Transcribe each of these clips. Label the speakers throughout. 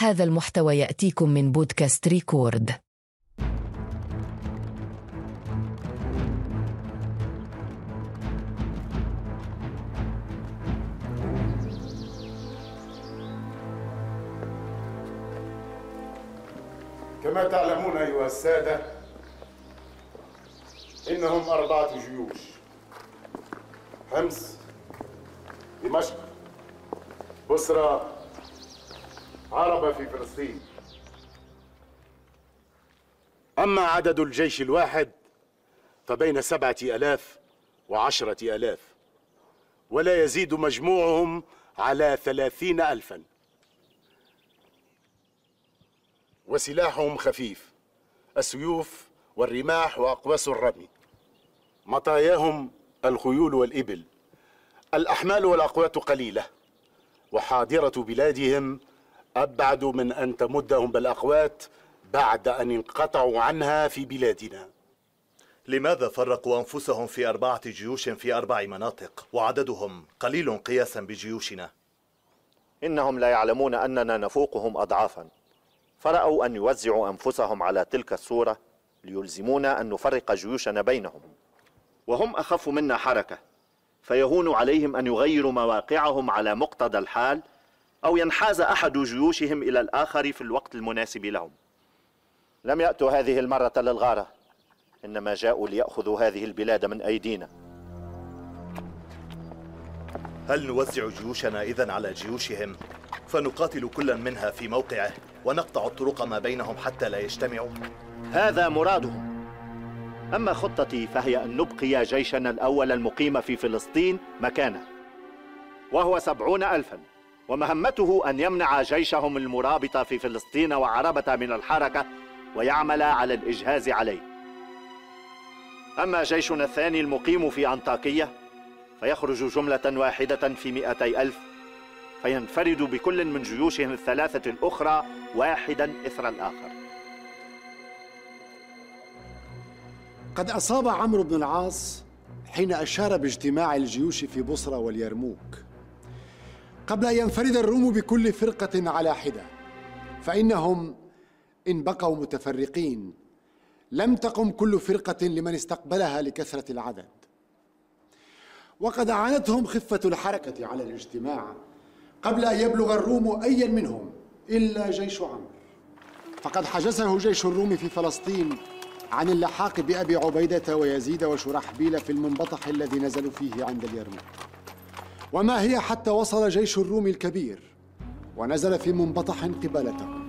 Speaker 1: هذا المحتوى يأتيكم من بودكاست ريكورد.
Speaker 2: كما تعلمون أيها السادة، إنهم 4 جيوش: حمص، دمشق، بصرة، عربة في فلسطين. أما عدد الجيش الواحد فبين 7,000 و10,000، ولا يزيد مجموعهم على 30,000. وسلاحهم خفيف: السيوف والرماح وأقواس الرمي. مطاياهم الخيول والإبل. الأحمال والأقوات قليلة، وحاضرة بلادهم أبعد من أن تمدهم بالأقوات بعد أن انقطعوا عنها في بلادنا.
Speaker 3: لماذا فرقوا أنفسهم في 4 جيوش في 4 مناطق وعددهم قليل قياسا بجيوشنا؟
Speaker 4: إنهم لا يعلمون أننا نفوقهم أضعافا، فرأوا أن يوزعوا أنفسهم على تلك الصورة ليلزمونا أن نفرق جيوشنا بينهم، وهم أخف منا حركة، فيهون عليهم أن يغيروا مواقعهم على مقتضى الحال، أو ينحاز أحد جيوشهم إلى الآخر في الوقت المناسب لهم. لم يأتوا هذه المرة للغارة، إنما جاءوا ليأخذوا هذه البلاد من أيدينا.
Speaker 3: هل نوزع جيوشنا إذن على جيوشهم فنقاتل كلا منها في موقعه ونقطع الطرق ما بينهم حتى لا يجتمعوا؟
Speaker 4: هذا مرادهم. أما خطتي فهي أن نبقي جيشنا الأول المقيم في فلسطين مكانه، وهو 70,000، ومهمته أن يمنع جيشهم المرابط في فلسطين وعربة من الحركة ويعمل على الإجهاز عليه. أما جيشنا الثاني المقيم في أنطاكية فيخرج جملة واحدة في 200,000، فينفرد بكل من جيوشهم الثلاثة الأخرى واحدا إثر الآخر.
Speaker 5: قد أصاب عمرو بن العاص حين أشار باجتماع الجيوش في بصرة واليرموك قبل أن ينفرد الروم بكل فرقة على حدة، فإنهم إن بقوا متفرقين لم تقم كل فرقة لمن استقبلها لكثرة العدد. وقد أعانتهم خفة الحركة على الاجتماع قبل أن يبلغ الروم أيا منهم إلا جيش عمرو، فقد حجزه جيش الروم في فلسطين عن اللحاق بأبي عبيدة ويزيد وشرحبيل في المنبطح الذي نزلوا فيه عند اليرموك. وما هي حتى وصل جيش الروم الكبير ونزل في منبطح قبالته.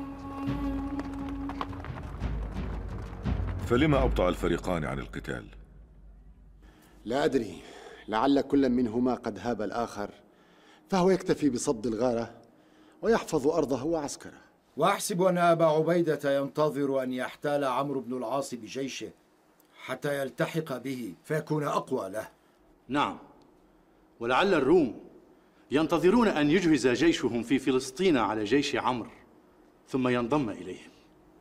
Speaker 6: فلما أبطأ الفريقان عن القتال؟
Speaker 5: لا أدري، لعل كل منهما قد هاب الآخر، فهو يكتفي بصد الغارة ويحفظ أرضه وعسكره.
Speaker 7: وأحسب أن أبا عبيدة ينتظر أن يحتال عمرو بن العاص بجيشه حتى يلتحق به فيكون أقوى له.
Speaker 8: نعم، ولعل الروم ينتظرون أن يجهز جيشهم في فلسطين على جيش عمرو ثم ينضم إليهم.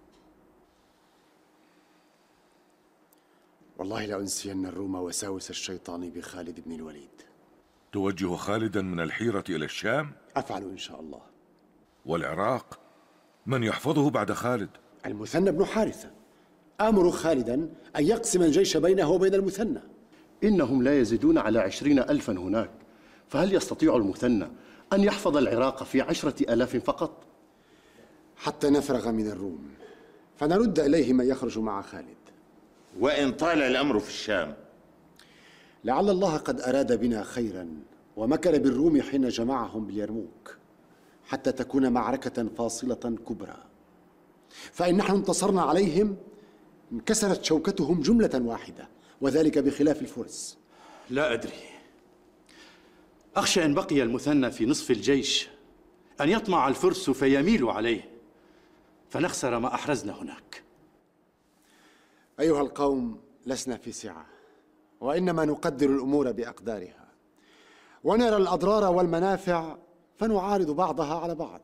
Speaker 5: والله لأنسين الروم وساوس الشيطان بخالد بن الوليد.
Speaker 6: توجه خالدا من الحيرة إلى الشام؟
Speaker 5: أفعل إن شاء الله.
Speaker 6: والعراق من يحفظه بعد خالد؟
Speaker 5: المثنى بن حارثة. آمر خالدا أن يقسم الجيش بينه وبين المثنى.
Speaker 9: إنهم لا يزيدون على 20,000 هناك، فهل يستطيع المثنى أن يحفظ العراق في 10,000 فقط؟
Speaker 5: حتى نفرغ من الروم فنرد إليه من يخرج مع خالد.
Speaker 10: وإن طال الأمر في الشام؟
Speaker 5: لعل الله قد أراد بنا خيرا ومكر بالروم حين جمعهم باليرموك حتى تكون معركة فاصلة كبرى، فإن نحن انتصرنا عليهم انكسرت شوكتهم جملة واحدة، وذلك بخلاف الفرس.
Speaker 8: لا أدري، أخشى إن بقي المثنى في نصف الجيش أن يطمع الفرس فيميل عليه فنخسر ما أحرزنا هناك.
Speaker 5: أيها القوم، لسنا في سعة، وإنما نقدر الأمور بأقدارها ونرى الأضرار والمنافع فنعارض بعضها على بعض.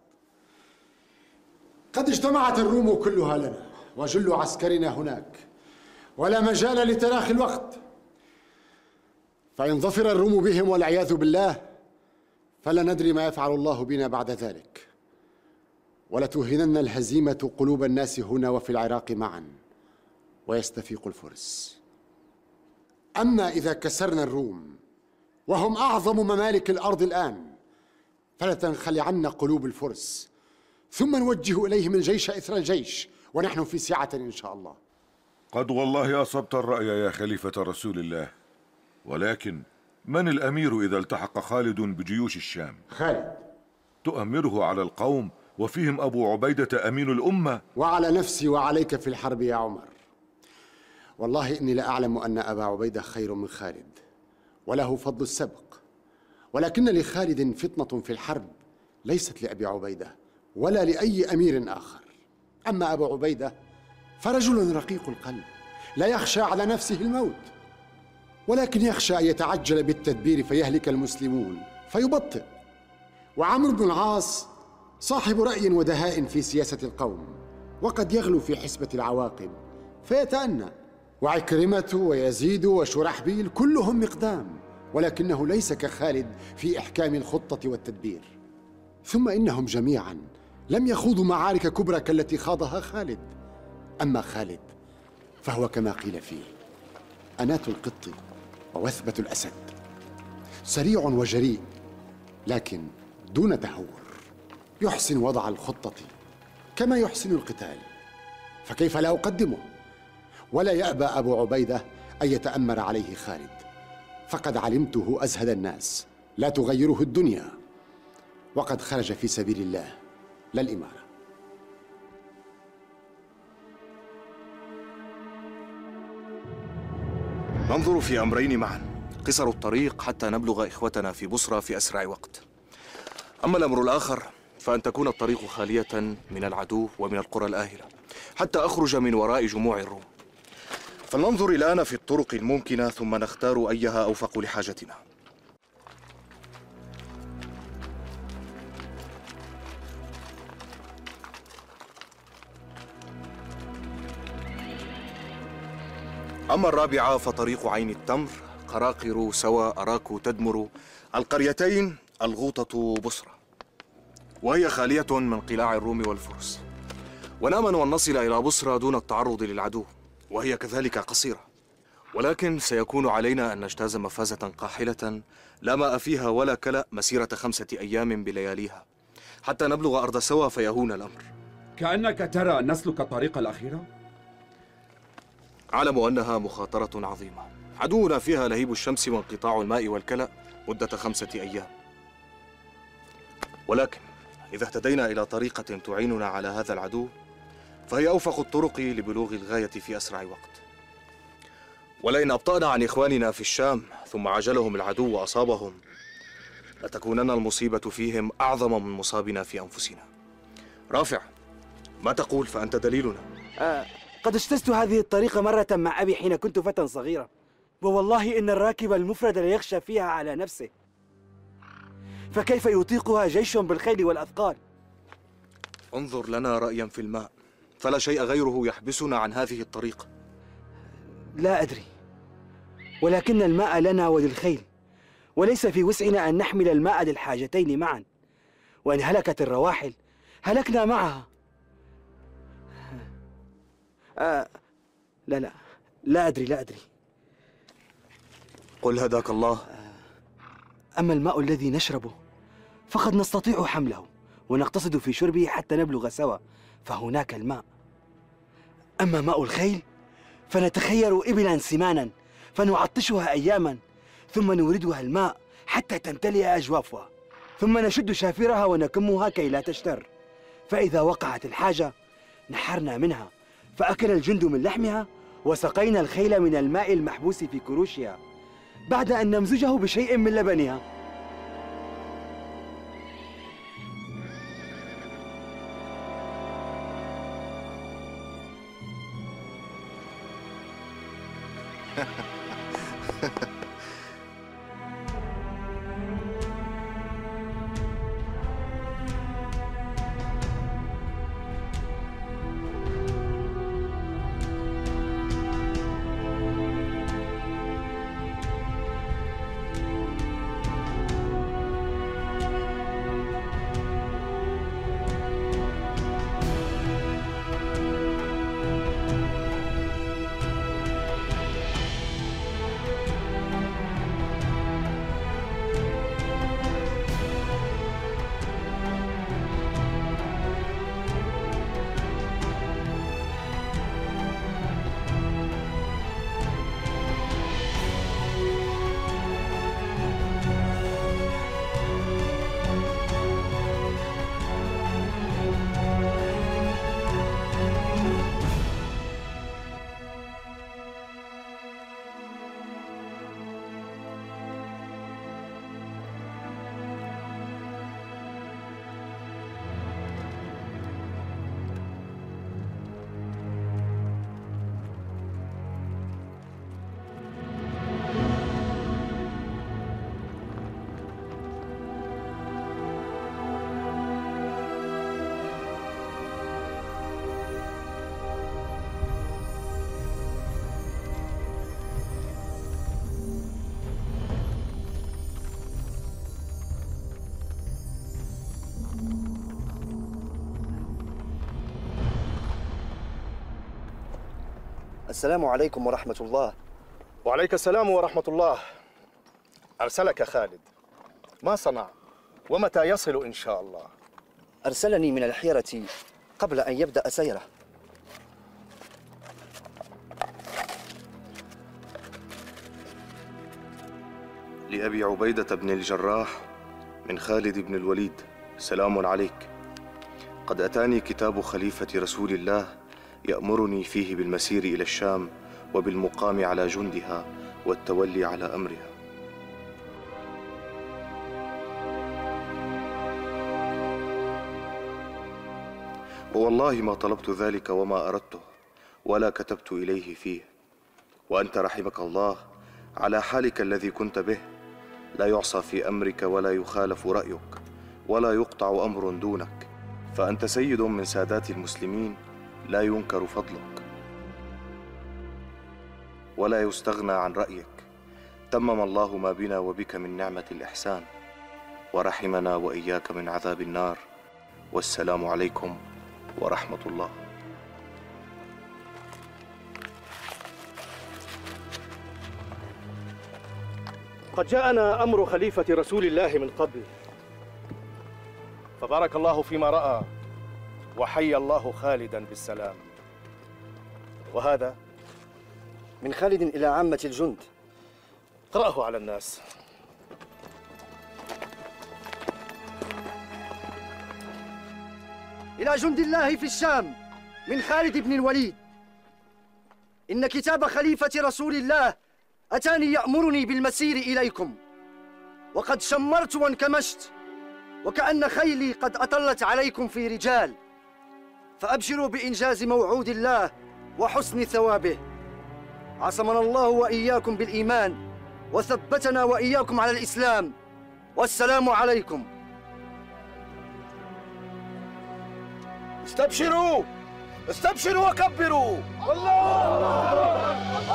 Speaker 5: قد اجتمعت الروم كلها لنا وجل عسكرنا هناك، ولا مجال لتراخي الوقت، فإن ظفر الروم بهم والعياذ بالله فلا ندري ما يفعل الله بنا بعد ذلك. ولتوهنن الهزيمة قلوب الناس هنا وفي العراق معا ويستفيق الفرس. أما إذا كسرنا الروم وهم أعظم ممالك الأرض الآن فلتنخلعن قلوب الفرس، ثم نوجه إليهم الجيش إثر الجيش ونحن في سعة إن شاء الله.
Speaker 6: قد والله أصبت الرأي يا خليفة رسول الله، ولكن من الأمير إذا التحق خالد بجيوش الشام؟
Speaker 5: خالد
Speaker 6: تؤمره على القوم وفيهم أبو عبيدة أمين الأمة.
Speaker 5: وعلى نفسي وعليك في الحرب يا عمر. والله إني لأعلم أن أبا عبيدة خير من خالد وله فضل السبق، ولكن لخالد فطنة في الحرب ليست لأبي عبيدة ولا لأي أمير آخر. أما أبو عبيدة فرجل رقيق القلب لا يخشى على نفسه الموت، ولكن يخشى أن يتعجل بالتدبير فيهلك المسلمون فيبطئ. وعمرو بن العاص صاحب رأي ودهاء في سياسة القوم، وقد يغلو في حسبة العواقب فيتأنى. وعكرمة ويزيد وشرحبيل كلهم مقدام، ولكنه ليس كخالد في إحكام الخطة والتدبير. ثم إنهم جميعا لم يخوضوا معارك كبرى كالتي خاضها خالد. أما خالد فهو كما قيل فيه أنات القط ووثبة الأسد، سريع وجريء لكن دون تهور، يحسن وضع الخطة كما يحسن القتال، فكيف لا أقدمه؟ ولا يأبى أبو عبيدة أن يتأمر عليه خالد، فقد علمته أزهد الناس لا تغيره الدنيا، وقد خرج في سبيل الله لا الإمارة.
Speaker 11: ننظر في أمرين معا: قصر الطريق حتى نبلغ إخوتنا في بصرى في أسرع وقت. أما الأمر الآخر فأن تكون الطريق خالية من العدو ومن القرى الآهلة حتى أخرج من وراء جموع الروم. فلننظر الآن في الطرق الممكنة ثم نختار أيها أوفق لحاجتنا. أما الرابعة فطريق عين التمر، قراقر، سوى، أراك، تدمر، القريتين الغوطة، بصرة، وهي خالية من قلاع الروم والفرس. ونأمل أن نصل إلى بصرة دون التعرض للعدو، وهي كذلك قصيرة، ولكن سيكون علينا أن نجتاز مفازة قاحلة لا ماء فيها ولا كلأ مسيرة 5 أيام بلياليها حتى نبلغ أرض سوى فيهون الأمر.
Speaker 12: كأنك ترى أن نسلك الطريق الأخيرة؟
Speaker 11: أعلم أنها مخاطرة عظيمة، عدونا فيها لهيب الشمس وانقطاع الماء والكلأ مدة 5 أيام، ولكن إذا اهتدينا إلى طريقة تعيننا على هذا العدو فهي أوفق الطرق لبلوغ الغاية في أسرع وقت. ولئن أبطأنا عن إخواننا في الشام ثم عجلهم العدو وأصابهم لتكونن المصيبة فيهم أعظم من مصابنا في أنفسنا. رافع، ما تقول؟ فأنت دليلنا.
Speaker 13: قد اجتزت هذه الطريقة مرة مع أبي حين كنت فتى صغيرا، ووالله إن الراكب المفرد ليخشى فيها على نفسه، فكيف يطيقها جيش بالخيل والأثقال؟
Speaker 11: انظر لنا رأيا في الماء، فلا شيء غيره يحبسنا عن هذه الطريقة.
Speaker 13: لا أدري، ولكن الماء لنا وللخيل، وليس في وسعنا أن نحمل الماء للحاجتين معا، وإن هلكت الرواحل هلكنا معها. لا أدري.
Speaker 11: قل هداك الله.
Speaker 13: أما الماء الذي نشربه فقد نستطيع حمله ونقتصد في شربه حتى نبلغ سوى، فهناك الماء. أما ماء الخيل فنتخير إبلا سمانا فنعطشها أياما، ثم نوردها الماء حتى تمتلئ أجوافها، ثم نشد شافرها ونكمها كي لا تشتر، فإذا وقعت الحاجة نحرنا منها فأكل الجند من لحمها، وسقينا الخيل من الماء المحبوس في كروشها بعد أن نمزجه بشيء من لبنها.
Speaker 14: السلام عليكم ورحمة الله.
Speaker 3: وعليك السلام ورحمة الله. أرسلك خالد، ما صنع؟ ومتى يصل إن شاء الله؟
Speaker 14: أرسلني من الحيرة قبل أن يبدأ سيره.
Speaker 15: لأبي عبيدة بن الجراح من خالد بن الوليد، سلام عليك. قد أتاني كتاب خليفة رسول الله يأمرني فيه بالمسير إلى الشام وبالمقام على جندها والتولي على أمرها. ووالله ما طلبت ذلك وما أردته ولا كتبت إليه فيه، وأنت رحمك الله على حالك الذي كنت به، لا يعصى في أمرك ولا يخالف رأيك ولا يقطع أمر دونك، فأنت سيد من سادات المسلمين لا ينكر فضلك ولا يستغنى عن رأيك. تمم الله ما بنا وبك من نعمة الإحسان، ورحمنا وإياك من عذاب النار. والسلام عليكم ورحمة الله.
Speaker 3: قد جاءنا أمر خليفة رسول الله من قبل، فبارك الله فيما رأى، وحي الله خالدا بالسلام. وهذا
Speaker 14: من خالد إلى عامة الجند.
Speaker 3: اقرأه على الناس.
Speaker 14: إلى جند الله في الشام من خالد بن الوليد. إن كتاب خليفة رسول الله أتاني يأمرني بالمسير إليكم، وقد شمرت وانكمشت، وكأن خيلي قد أطلت عليكم في رجال، فأبشروا بإنجاز موعود الله وحسن ثوابه. عصمنا الله وإياكم بالإيمان، وثبتنا وإياكم على الإسلام. والسلام عليكم.
Speaker 3: استبشروا استبشروا وكبروا. الله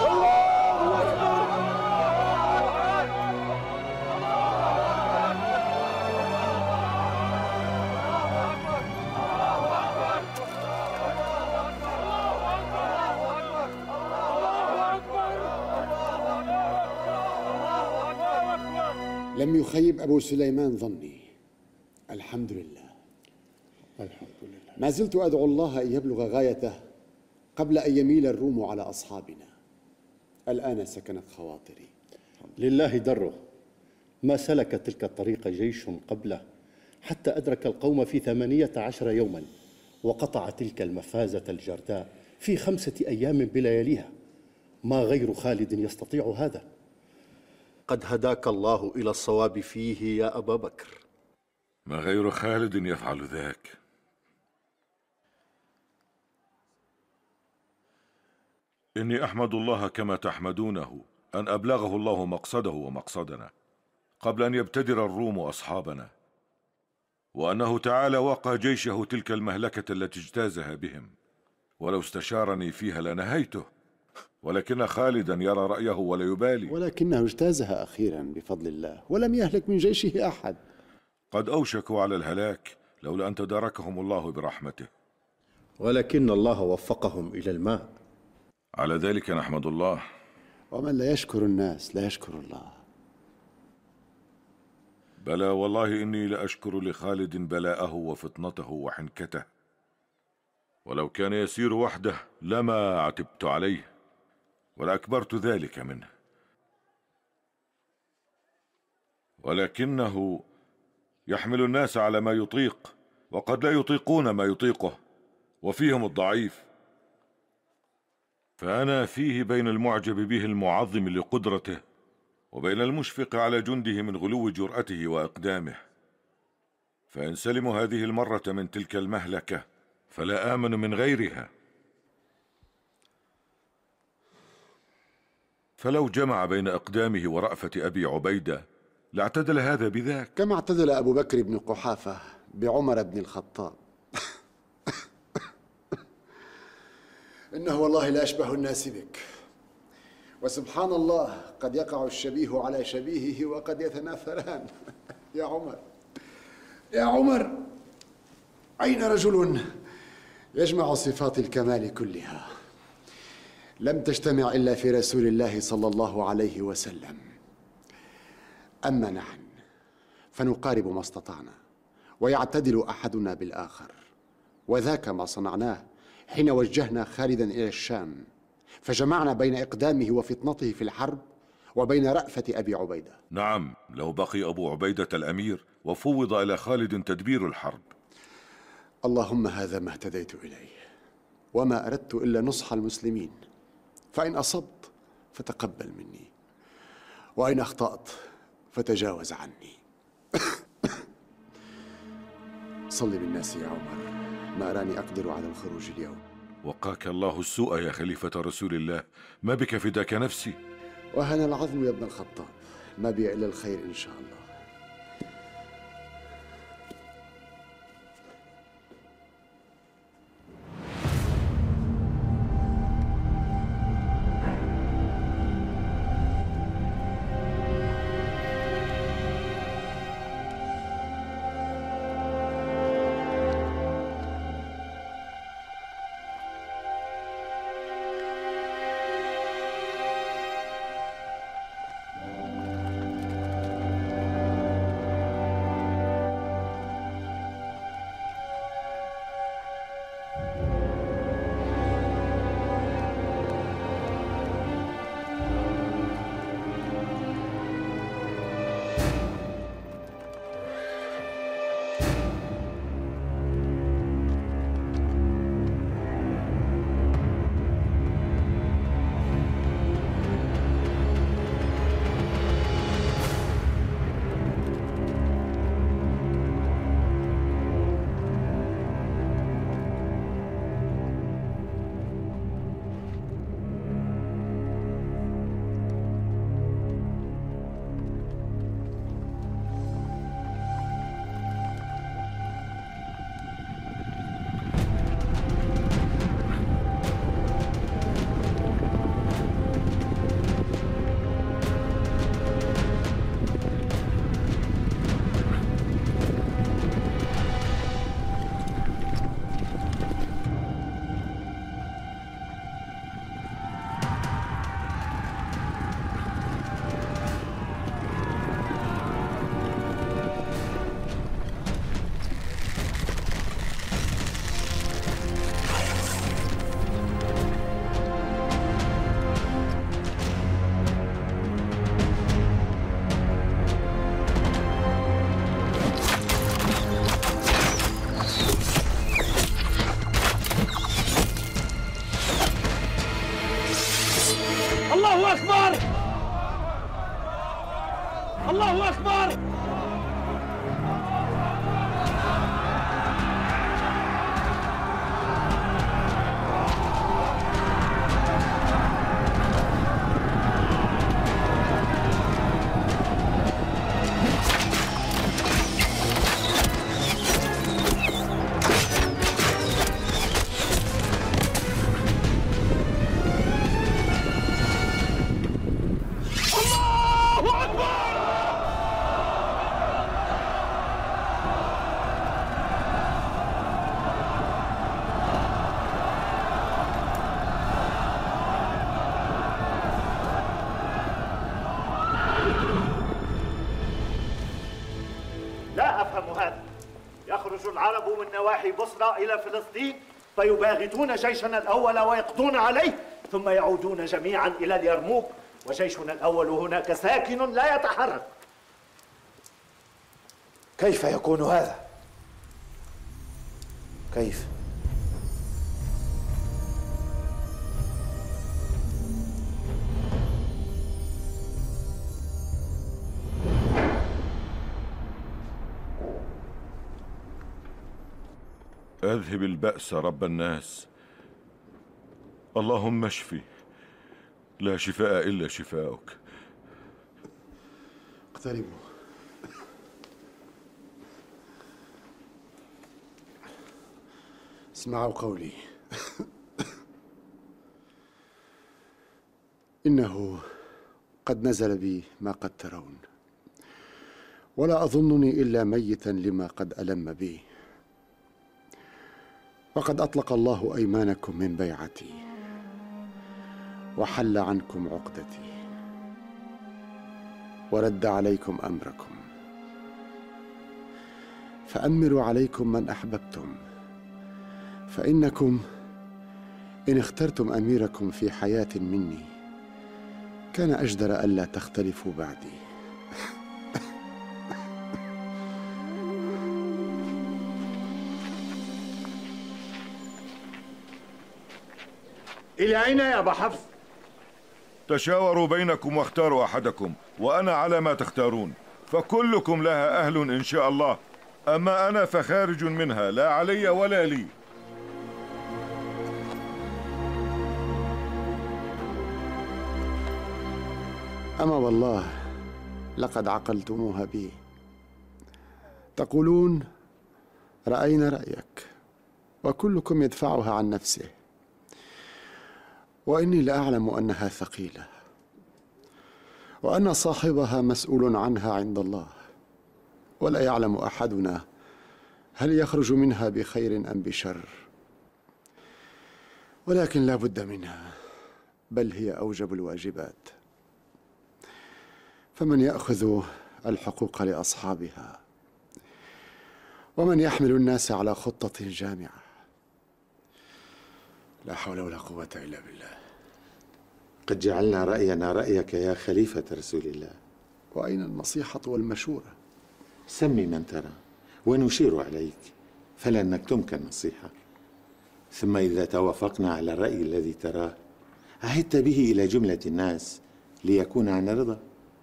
Speaker 5: لم يخيب أبو سليمان ظني. الحمد لله.
Speaker 9: الحمد لله.
Speaker 5: ما زلت أدعو الله أن يبلغ غايته قبل أن يميل الروم على أصحابنا. الآن سكنت خواطري.
Speaker 9: لله دره، ما سلك تلك الطريق جيش قبله حتى أدرك القوم في 18 يوما، وقطع تلك المفازة الجرداء في 5 أيام بلياليها. ما غير خالد يستطيع هذا. قد هداك الله إلى الصواب فيه يا أبا بكر.
Speaker 6: ما غير خالد يفعل ذاك. إني أحمد الله كما تحمدونه أن أبلغه الله مقصده ومقصدنا قبل أن يبتدر الروم أصحابنا، وأنه تعالى وقى جيشه تلك المهلكة التي اجتازها بهم. ولو استشارني فيها لنهيته، ولكن خالدا يرى رأيه ولا يبالي.
Speaker 5: ولكنه اجتازها أخيرا بفضل الله، ولم يهلك من جيشه أحد.
Speaker 6: قد أوشكوا على الهلاك لولا أن تداركهم الله برحمته،
Speaker 9: ولكن الله وفقهم إلى الماء.
Speaker 6: على ذلك نحمد الله.
Speaker 5: ومن لا يشكر الناس لا يشكر الله.
Speaker 6: بلى والله إني لأشكر لخالد بلاءه وفطنته وحنكته، ولو كان يسير وحده لما عتبت عليه ولا أكبرت ذلك منه، ولكنه يحمل الناس على ما يطيق، وقد لا يطيقون ما يطيقه، وفيهم الضعيف. فأنا فيه بين المعجب به المعظم لقدرته، وبين المشفق على جنده من غلو جرأته وإقدامه. فإن سلموا هذه المرة من تلك المهلكة فلا آمن من غيرها. فلو جمع بين إقدامه ورأفة أبي عبيدة لاعتدل هذا بذاك،
Speaker 5: كما اعتدل أبو بكر بن قحافة بعمر بن الخطاب. إنه والله لا أشبه الناس بك، وسبحان الله قد يقع الشبيه على شبيهه وقد يتنافران. يا عمر يا عمر، أين رجل يجمع صفات الكمال كلها؟ لم تجتمع إلا في رسول الله صلى الله عليه وسلم. أما نحن فنقارب ما استطعنا، ويعتدل أحدنا بالآخر، وذاك ما صنعناه حين وجهنا خالدا إلى الشام، فجمعنا بين إقدامه وفطنته في الحرب وبين رأفة أبي عبيدة.
Speaker 6: نعم، لو بقي أبو عبيدة الأمير وفوض إلى خالد تدبير الحرب.
Speaker 5: اللهم هذا ما اهتديت إليه، وما أردت إلا نصح المسلمين، فإن أصبت فتقبل مني، وإن أخطأت فتجاوز عني. صل بالناس يا عمر، ما أراني أقدر على الخروج اليوم.
Speaker 6: وقاك الله السوء يا خليفة رسول الله، ما بك فداك نفسي.
Speaker 5: وهنا العظم يا ابن الخطاب، ما بي إلا الخير إن شاء الله.
Speaker 16: الله أكبر! الله أكبر!
Speaker 4: العرب من نواحي بصرى إلى فلسطين فيباغتون جيشنا الأول ويقضون عليه، ثم يعودون جميعا إلى اليرموك وجيشنا الأول هناك ساكن لا يتحرك.
Speaker 17: كيف يكون هذا؟ كيف؟
Speaker 6: أذهب البأس رب الناس، اللهم اشفي، لا شفاء إلا شفاؤك.
Speaker 5: اقتربوا. اسمعوا قولي. إنه قد نزل بي ما قد ترون، ولا أظنني إلا ميتا لما قد ألم بي، وقد أطلق الله أيمانكم من بيعتي، وحل عنكم عقدتي ورد عليكم أمركم، فأمروا عليكم من أحببتم، فإنكم إن اخترتم أميركم في حياة مني كان أجدر ألا تختلفوا بعدي.
Speaker 4: إلى أين يا أبا حفص؟
Speaker 6: تشاوروا بينكم واختاروا أحدكم، وأنا على ما تختارون، فكلكم لها أهل إن شاء الله، أما أنا فخارج منها، لا علي ولا لي.
Speaker 5: أما والله لقد عقلتموها بي. تقولون رأينا رأيك، وكلكم يدفعها عن نفسه، وإني لأعلم أنها ثقيلة، وأن صاحبها مسؤول عنها عند الله، ولا يعلم أحدنا هل يخرج منها بخير أم بشر، ولكن لا بد منها، بل هي أوجب الواجبات. فمن يأخذ الحقوق لأصحابها، ومن يحمل الناس على خطة جامعة. لا حول ولا قوة إلا بالله.
Speaker 10: قد جعلنا رأينا رأيك يا خليفة رسول الله.
Speaker 5: وأين النصيحة والمشورة؟
Speaker 10: سمي من ترى ونشير عليك، فلن نكتمك النصيحة. ثم إذا توافقنا على الرأي الذي تراه عهدت به إلى جملة الناس ليكون عن رضا.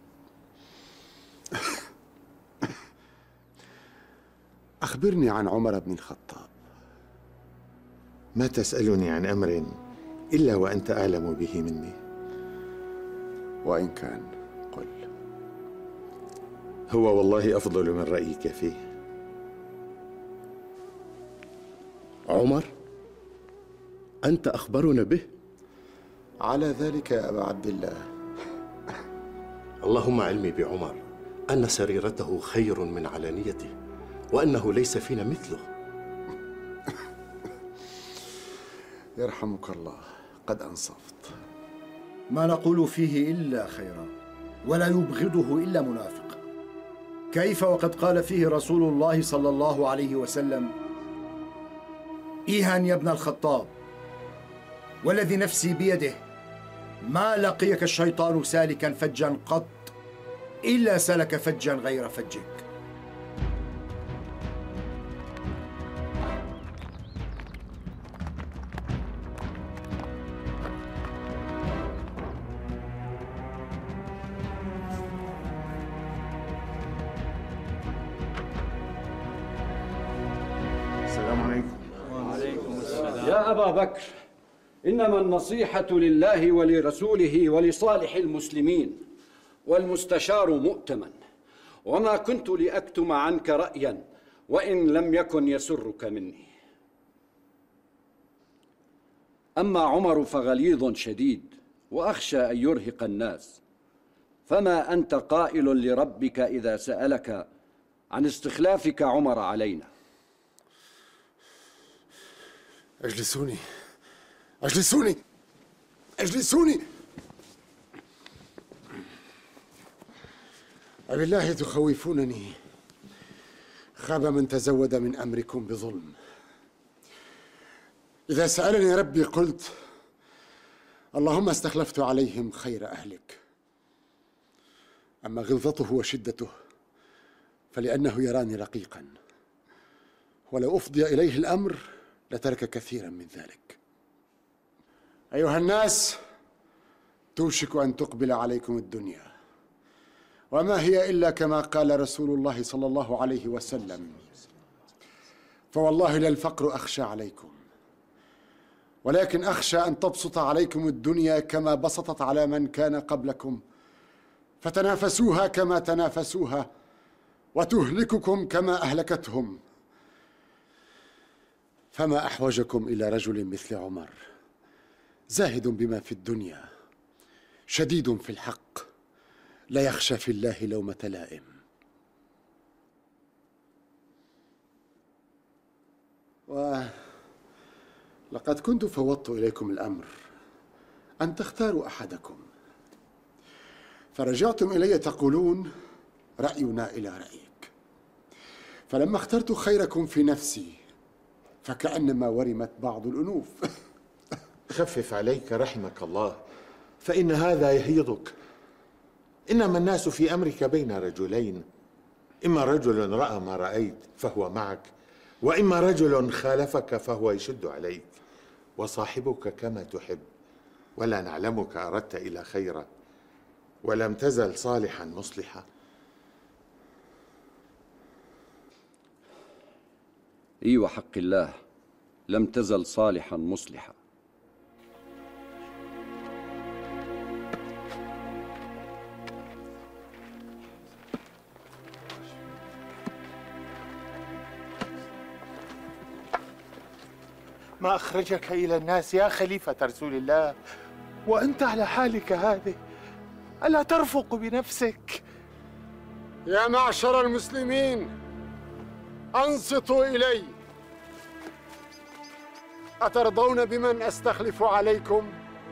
Speaker 5: أخبرني عن عمر بن الخطاب.
Speaker 10: ما تسألني عن أمر إلا وأنت أعلم به مني.
Speaker 5: وإن كان قل.
Speaker 10: هو والله أفضل من رأيك فيه.
Speaker 9: عمر، أنت أخبرنا به؟
Speaker 5: على ذلك يا أبا عبد الله.
Speaker 9: اللهم علمي بعمر أن سريرته خير من علانيته، وأنه ليس فينا مثله.
Speaker 5: يرحمك الله، قد أنصفت.
Speaker 7: ما نقول فيه إلا خيرا، ولا يبغضه إلا منافق. كيف وقد قال فيه رسول الله صلى الله عليه وسلم: إيهان يا ابن الخطاب، والذي نفسي بيده ما لقيك الشيطان سالكا فجا قط إلا سلك فجا غير فجك.
Speaker 10: السلام عليكم.
Speaker 12: وعليكم السلام. يا أبا بكر، إنما النصيحة لله ولرسوله ولصالح المسلمين، والمستشار مؤتمن، وما كنت لأكتم عنك رأيا وإن لم يكن يسرك مني. أما عمر فغليظ شديد، وأخشى أن يرهق الناس، فما أنت قائل لربك إذا سألك عن استخلافك عمر علينا؟
Speaker 5: أجلسوني أجلسوني أجلسوني. أبالله تخوفونني؟ خاب من تزود من أمركم بظلم. إذا سألني ربي قلت: اللهم استخلفت عليهم خير أهلك. أما غلظته وشدته فلأنه يراني رقيقا، ولو أفضي إليه الأمر لترك كثيرا من ذلك. أيها الناس، توشك أن تقبل عليكم الدنيا، وما هي إلا كما قال رسول الله صلى الله عليه وسلم: فوالله لا الفقر أخشى عليكم، ولكن أخشى أن تبسط عليكم الدنيا كما بسطت على من كان قبلكم، فتنافسوها كما تنافسوها، وتهلككم كما أهلكتهم. فما أحوجكم إلى رجل مثل عمر، زاهد بما في الدنيا، شديد في الحق، لا يخشى في الله لومة لائم. ولقد كنت فوضت إليكم الأمر أن تختاروا أحدكم، فرجعتم إلي تقولون رأينا إلى رأيك، فلما اخترت خيركم في نفسي فكأنما ورمت بعض الأنوف.
Speaker 10: خفف عليك رحمك الله، فإن هذا يهيضك. إنما الناس في أمرك بين رجلين، إما رجل رأى ما رأيت فهو معك، وإما رجل خالفك فهو يشد عليك، وصاحبك كما تحب، ولا نعلمك أردت إلى خيره، ولم تزل صالحا مصلحا.
Speaker 12: إي وحق الله لم تزل صالحا مصلحا.
Speaker 10: ما أخرجك إلى الناس يا خليفة رسول الله وأنت على حالك هذه؟ ألا ترفق بنفسك؟
Speaker 5: يا معشر المسلمين أنصتوا إلي. أترضون بمن أستخلف عليكم؟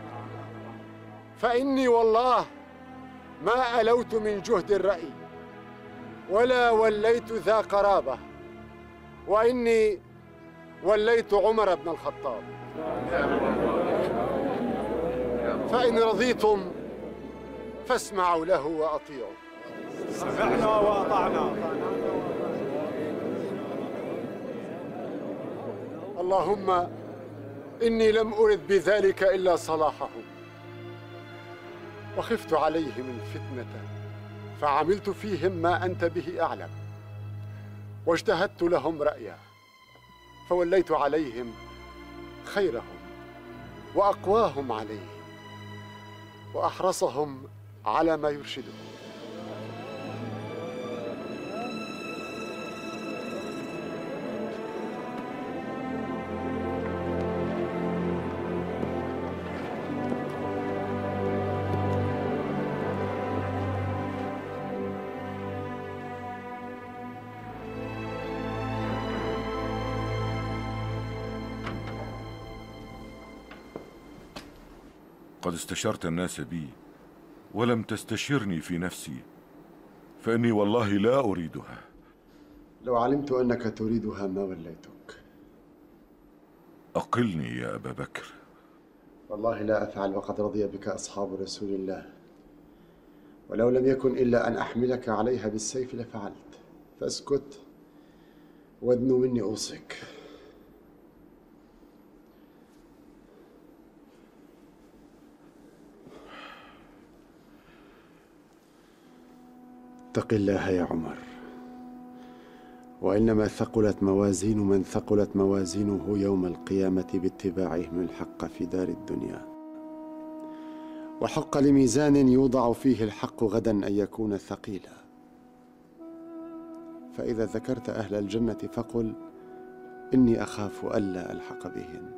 Speaker 5: فإني والله ما ألوت من جهد الرأي ولا وليت ذا قرابة، وإني وليت عمر بن الخطاب. فإن رضيتم فاسمعوا له وأطيعوا.
Speaker 16: سمعنا وأطعنا.
Speaker 5: اللهم إني لم أرد بذلك إلا صلاحه، وخفت عليهم الفتنة فعملت فيهم ما أنت به أعلم، واجتهدت لهم رأيا فوليت عليهم خيرهم وأقواهم عليهم وأحرصهم على ما يرشدهم.
Speaker 6: قد استشرت الناس بي ولم تستشرني في نفسي، فإني والله لا أريدها.
Speaker 5: لو علمت أنك تريدها ما وليتك.
Speaker 6: أقلني يا أبا بكر.
Speaker 5: والله لا أفعل، وقد رضي بك أصحاب رسول الله، ولو لم يكن إلا أن أحملك عليها بالسيف لفعلت، فاسكت وادن مني أوصيك. اتق الله يا عمر، وإنما ثقلت موازين من ثقلت موازينه يوم القيامة باتباعهم الحق في دار الدنيا، وحق لميزان يوضع فيه الحق غدا أن يكون ثقيلا. فإذا ذكرت أهل الجنة فقل إني أخاف ألا ألحق بهم،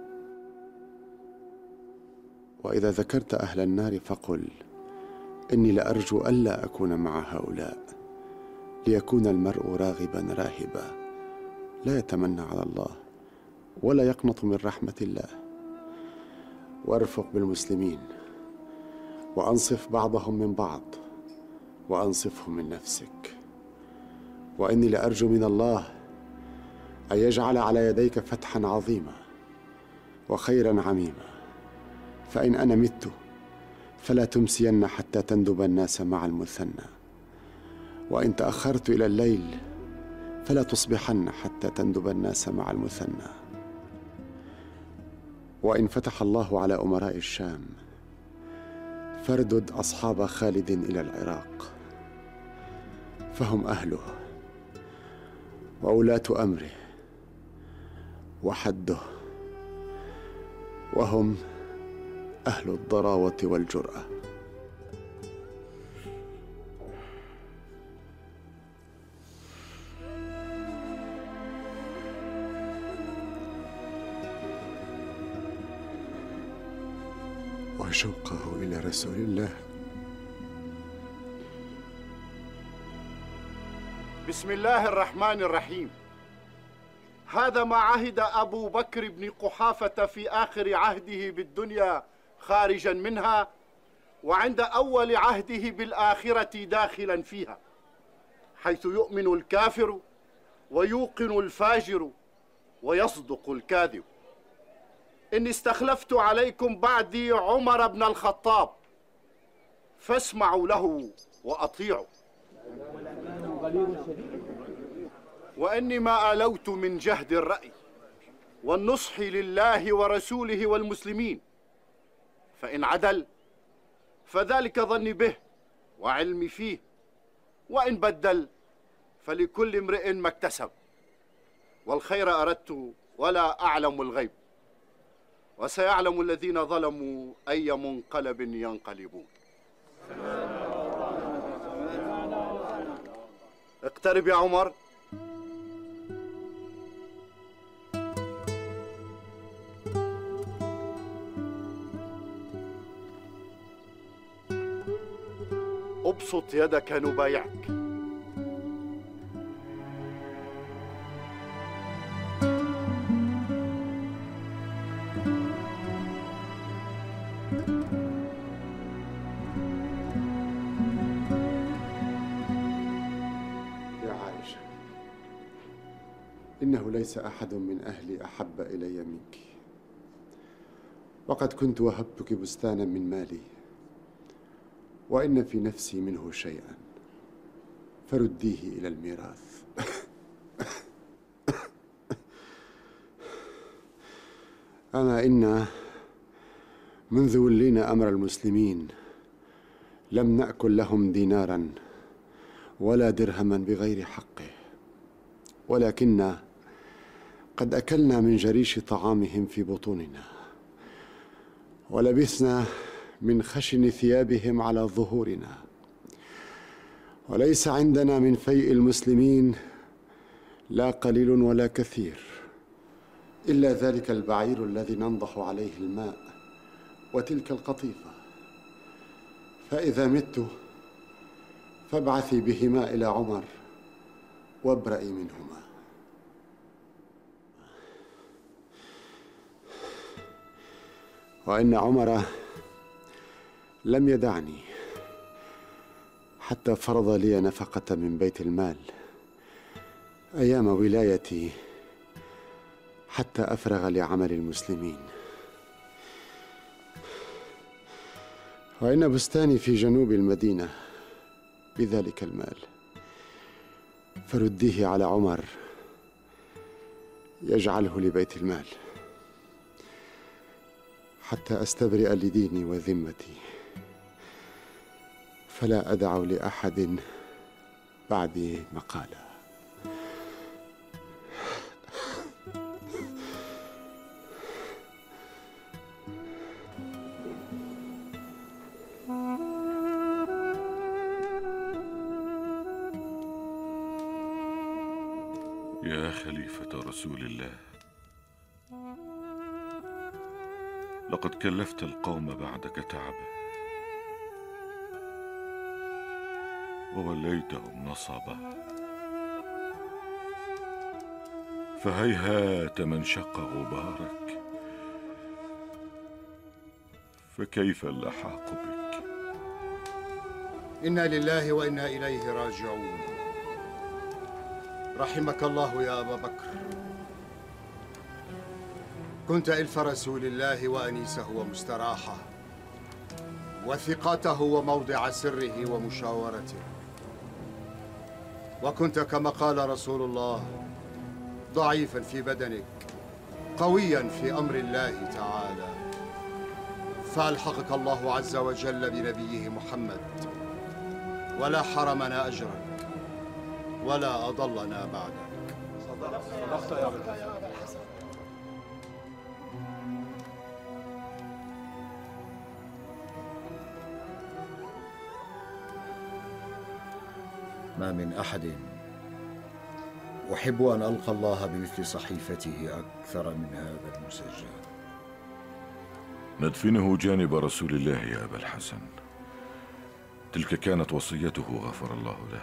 Speaker 5: وإذا ذكرت أهل النار فقل إني لأرجو ألا أكون مع هؤلاء، ليكون المرء راغبا راهبا لا يتمنى على الله ولا يقنط من رحمة الله. وارفق بالمسلمين وأنصف بعضهم من بعض وأنصفهم من نفسك، وإني لأرجو من الله أن يجعل على يديك فتحا عظيما وخيرا عميما، فإن أنا مت فلا تمسين حتى تندب الناس مع المثنى، وإن تأخرت إلى الليل فلا تصبحن حتى تندب الناس مع المثنى، وإن فتح الله على أمراء الشام فاردد أصحاب خالد إلى العراق، فهم أهله وولاة أمره وحده، وهم أهل الضراوة والجرأة. وشوقه إلى رسول الله.
Speaker 18: بسم الله الرحمن الرحيم. هذا ما عهد أبو بكر بن قحافة في آخر عهده بالدنيا خارجا منها، وعند أول عهده بالآخرة داخلا فيها، حيث يؤمن الكافر ويوقن الفاجر ويصدق الكاذب. إني استخلفت عليكم بعدي عمر بن الخطاب، فاسمعوا له وأطيعوا. وإني ما ألوت من جهد الرأي والنصح لله ورسوله والمسلمين، فإن عدل فذلك ظني به وعلمي فيه، وإن بدل فلكل امرئ ما اكتسب، والخير أردت ولا أعلم الغيب، وسيعلم الذين ظلموا أي منقلب ينقلبون. اقترب يا عمر. ابسط يدك نبايعك.
Speaker 5: يا عائشة، إنه ليس أحد من أهلي أحب إلي منك، وقد كنت وهبتك بستانا من مالي، وإن في نفسي منه شيئا، فرديه إلى الميراث. أما إن منذ ولينا أمر المسلمين لم نأكل لهم دينارا ولا درهما بغير حقه، ولكن قد أكلنا من جريش طعامهم في بطوننا، ولبسنا من خشن ثيابهم على ظهورنا، وليس عندنا من فيء المسلمين لا قليل ولا كثير، إلا ذلك البعير الذي ننضح عليه الماء وتلك القطيفة، فإذا مت فابعثي بهما إلى عمر وابرئي منهما. وإن عمر لم يدعني حتى فرض لي نفقة من بيت المال أيام ولايتي حتى أفرغ لعمل المسلمين. وإن بستاني في جنوب المدينة بذلك المال، فرديه على عمر يجعله لبيت المال حتى أستبرئ لديني وذمتي، فلا أدع لأحد بعدي مقالا.
Speaker 6: يا خليفة رسول الله، لقد كلفت القوم بعدك تعبا ووليتهم نصبا، فهيهات من شق غبارك، فكيف اللحاق بك؟
Speaker 7: إنا لله وإنا إليه راجعون. رحمك الله يا أبا بكر، كنت إلف رسول الله وأنيسه ومستراحه، وثقته وموضع سره ومشاورته، وكنت كما قال رسول الله ضعيفا في بدنك قويا في أمر الله تعالى، فألحقك الله عز وجل بنبيه محمد، ولا حرمنا أجرك ولا أضلنا بعدك.
Speaker 16: صدقت يا أبا الحسن.
Speaker 7: ما من أحد أحب أن ألقى الله بمثل صحيفته أكثر من هذا المسجل.
Speaker 6: ندفنه جانب رسول الله يا أبا الحسن، تلك كانت وصيته غفر الله له.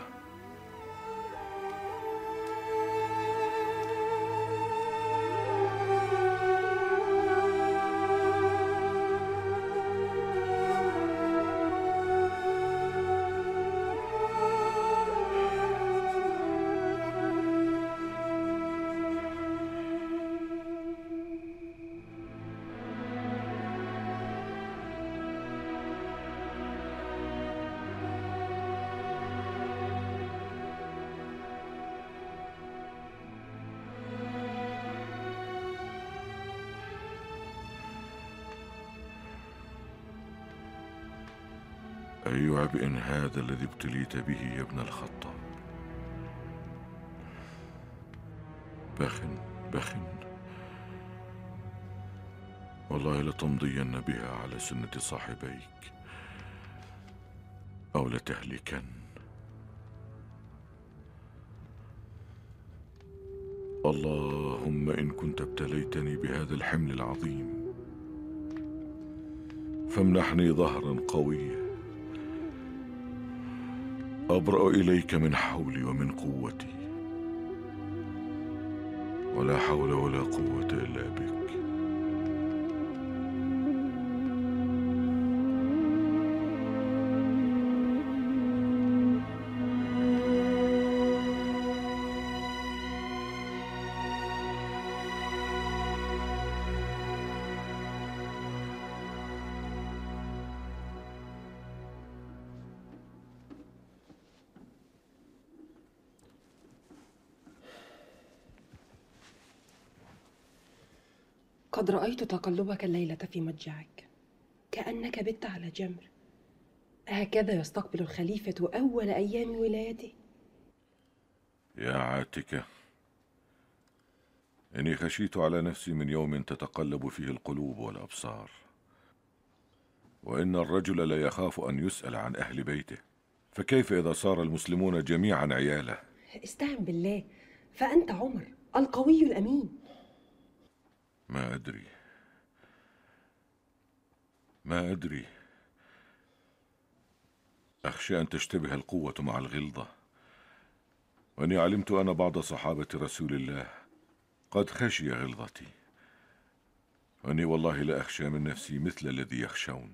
Speaker 6: أي عبء هذا الذي ابتليت به يا ابن الخطاب؟ بخ والله لتمضين بها على سنة صاحبيك أو لتهلكن. اللهم إن كنت ابتليتني بهذا الحمل العظيم فامنحني ظهرا قويا أبرأ إليك من حولي ومن قوتي، ولا حول ولا قوة إلا بك.
Speaker 19: قد رأيت تقلبك الليلة في مضجعك كأنك بت على جمر. هكذا يستقبل الخليفة أول أيام ولايته؟
Speaker 6: يا عاتكة، إني خشيت على نفسي من يوم تتقلب فيه القلوب والأبصار، وإن الرجل لا يخاف أن يسأل عن أهل بيته، فكيف إذا صار المسلمون جميعا عياله؟
Speaker 19: استعن بالله، فأنت عمر القوي الأمين.
Speaker 6: ما أدري، أخشى أن تشتبه القوة مع الغلظة، وأني علمت أن بعض صحابة رسول الله قد خشي غلظتي، وأني والله لا أخشى من نفسي مثل الذي يخشون.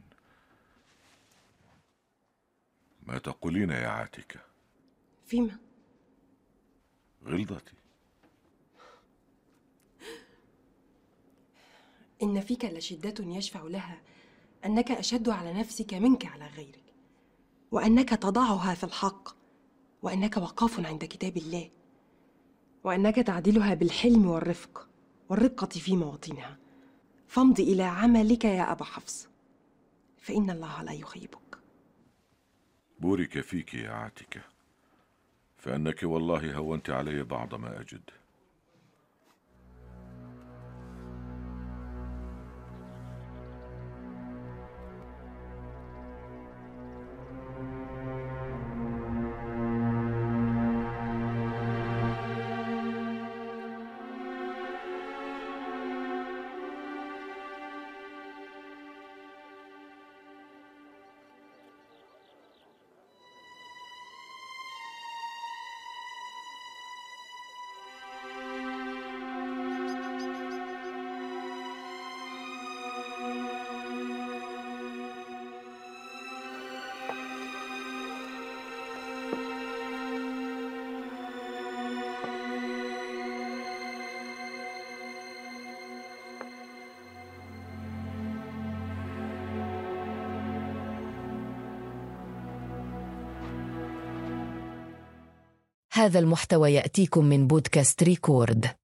Speaker 6: ما تقولين يا عاتكة؟
Speaker 19: فيما؟
Speaker 6: غلظتي.
Speaker 19: إن فيك لشدة يشفع لها أنك أشد على نفسك منك على غيرك، وأنك تضعها في الحق، وأنك وقاف عند كتاب الله، وأنك تعدلها بالحلم والرقة في مواطنها. فامض إلى عملك يا أبا حفص، فإن الله لا يخيبك.
Speaker 6: بورك فيك يا عاتكة، فأنك والله هونت علي بعض ما أجد.
Speaker 1: هذا المحتوى يأتيكم من بودكاست ريكورد.